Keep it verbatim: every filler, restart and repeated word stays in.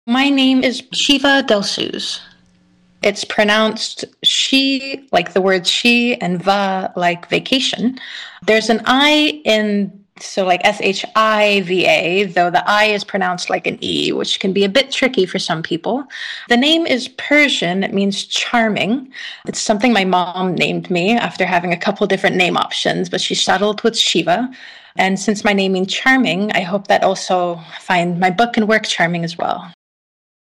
My name is Shiva Delsuz. It's pronounced she, like the word she, and va, like vacation. There's an I in, so like S H I V A, though the I is pronounced like an E, which can be a bit tricky for some people. The name is Persian. It means charming. It's something my mom named me after having a couple different name options, but she settled with Shiva. And since my name means charming, I hope that also find my book and work charming as well.